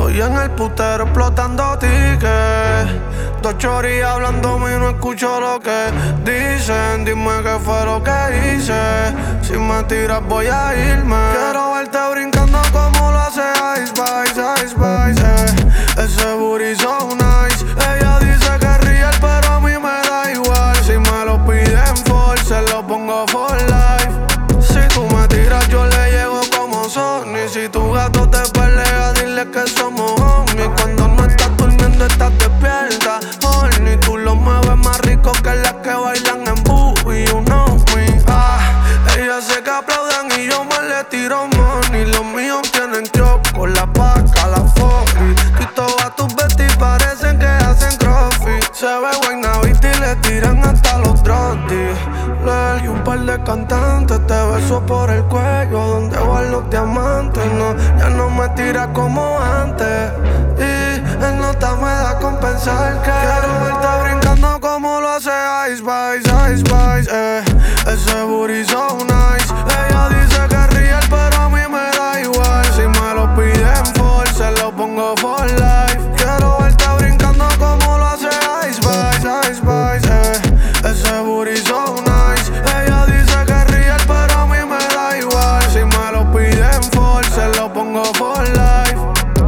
Estoy en el putero explotando tickets. Dos choris hablándome y no escucho lo que dicen. Dime qué fue lo que hice. Si me tiras voy a irme. Quiero verte brincando como lo hace Ice Spice, Ice Spice, Ese booty so nice. Ella dice que es real pero a mí me da igual. Si me lo piden for, se lo pongo for life. Si tú me tiras yo le llego como Sony. Si tu gato te pelea dile que somos homies. Cuando no estás durmiendo estás despierta, horny. Tú lo mueves más rico que las que bailan en booty. You know me, ella sé que aplauden y yo me le tiro money. Los míos tienen kiosco, la paca, la forri. Y todas tus besties parecen que hacen crossfit. Se ve buena vista y le tiran hasta los drotis. Y un par de cantantes te beso por el cuello donde van los diamantes. No, ya no me tira como antes. Y en nota me da con pensar que quiero verte brincando como lo hace Ice Spice, Ice Spice, Ese booty so nice. Ella dice que es real pero a mí me da igual. Si me lo piden for, se lo pongo for life. Quiero verte brincando como lo hace Ice Spice, Ice Spice, Ese booty so nice. Ella dice que es real pero a mí me da igual. Si me lo piden for, se lo pongo for life.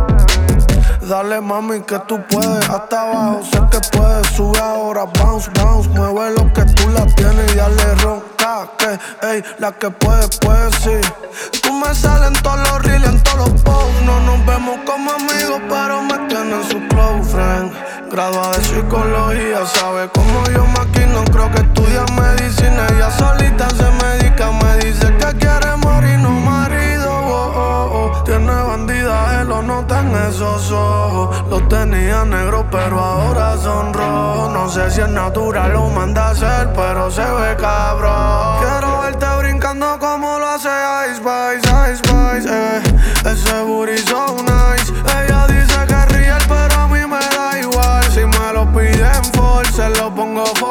Dale mami que tú puedes, hasta abajo sé que puedes. Sube ahora, bounce, bounce, mueve lo que tú la tienes y dale ronca, que ey, la que puede, puede sí. Tú me sales en todos los reels, en todos los posts. No nos vemos como amigos, pero me tienen su close friend. Gradua de psicología, sabe cómo yo maquino. Creo que estudia medicina, ella solita se medica. Me dice que quiere morir, no marido, oh, oh, oh. Tiene bandida, él lo nota en esos ojos. Los tenía negros, pero ahora son rojos. No sé si es natural o manda a hacer, pero se ve cabrón. Quiero verte brincando como lo hace Ice Spice, Ice Spice, Ese booty so nice. Ella dice que es real, pero a mí me da igual. Si me lo piden for, se lo pongo for